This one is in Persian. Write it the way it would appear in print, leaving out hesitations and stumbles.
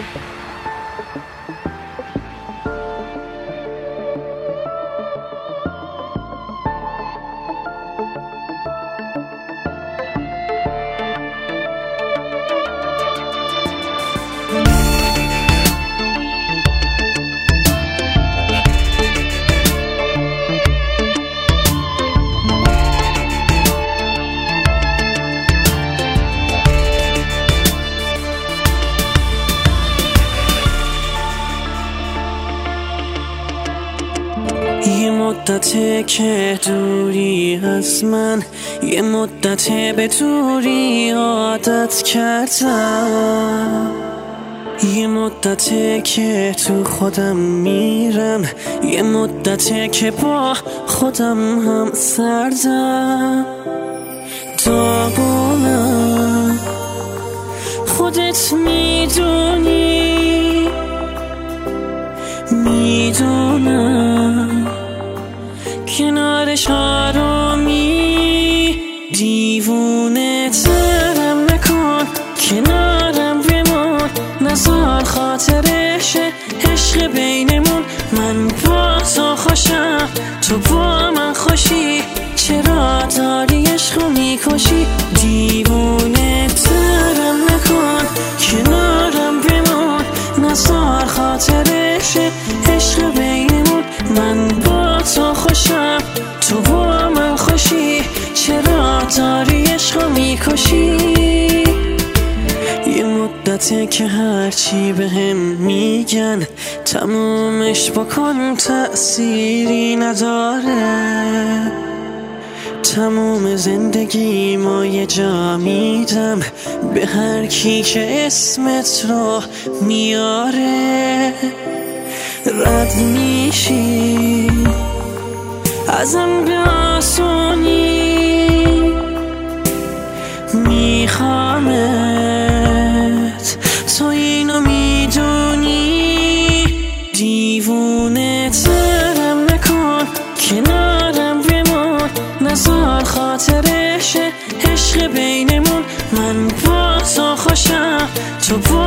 یه مدته که دوری از من، یه مدته به دوری عادت کردم، یه مدته که تو خودم میرم، یه مدته که با خودم هم سردم. داغونم خودت میدونی، میدونم کنارش آرومی. دیوونه ترم نکن، کنارم بمون، نزار خاطرش عشق بینمون. من با تو خوشم، تو با من خوشی، چرا داری عشقو میکشی؟ دیوونه ترم نکن، کنارم بمون، نزار خاطرش عشق بینمون. من با تو خوشم، تو با من خوشی، چرا داری عشقو میکشی؟ یه مدته که هرچی بهم میگن تمومش بکن، تأثیری نداره. تموم زندگی ما یه جا میدم به هر کی که اسمت رو میاره. رد میشی ازم به آسونی، میخوامت، تو اینو میدونی. دیوونه ترم نکن، کنارم بمون، نزار خاطرش عشق بینمون. من با تو خوشم، تو با